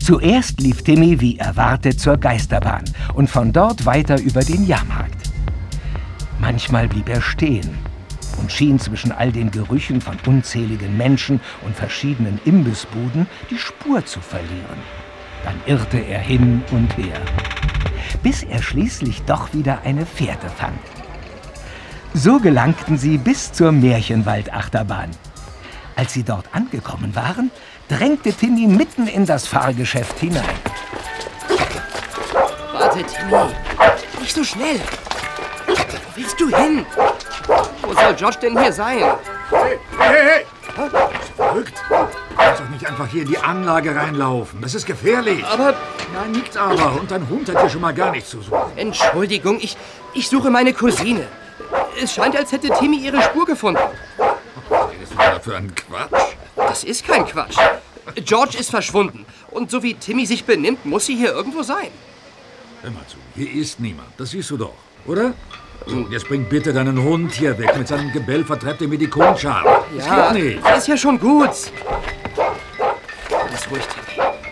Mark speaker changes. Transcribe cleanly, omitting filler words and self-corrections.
Speaker 1: Zuerst lief Timmy wie erwartet zur Geisterbahn und von dort weiter über den Jahrmarkt. Manchmal blieb er stehen und schien zwischen all den Gerüchen von unzähligen Menschen und verschiedenen Imbissbuden die Spur zu verlieren. Dann irrte er hin und her, bis er schließlich doch wieder eine Fährte fand. So gelangten sie bis zur Märchenwald-Achterbahn. Als sie dort angekommen waren, drängte Timmy mitten in das Fahrgeschäft hinein.
Speaker 2: Warte, Timmy. Nicht so schnell. Wo willst du hin? Wo soll George denn hier sein?
Speaker 3: Hey! Bist du verrückt? Du kannst doch nicht einfach hier in die Anlage reinlaufen. Das ist gefährlich.
Speaker 2: Aber...
Speaker 3: Nein, nichts aber. Und dein Hund hat hier schon mal gar nichts zu suchen.
Speaker 2: Entschuldigung, ich suche meine Cousine. Es scheint, als hätte Timmy ihre Spur gefunden.
Speaker 3: Was redest du da für einen Quatsch?
Speaker 2: Das ist kein Quatsch. George ist verschwunden. Und so wie Timmy sich benimmt, muss sie hier irgendwo sein.
Speaker 3: Hör mal zu, hier ist niemand. Das siehst du doch, oder? So, jetzt bring bitte deinen Hund hier weg. Mit seinem Gebell vertreibt er mir die Kundschar. Das geht nicht.
Speaker 2: Ist ja schon gut. Alles ruhig, Timmy.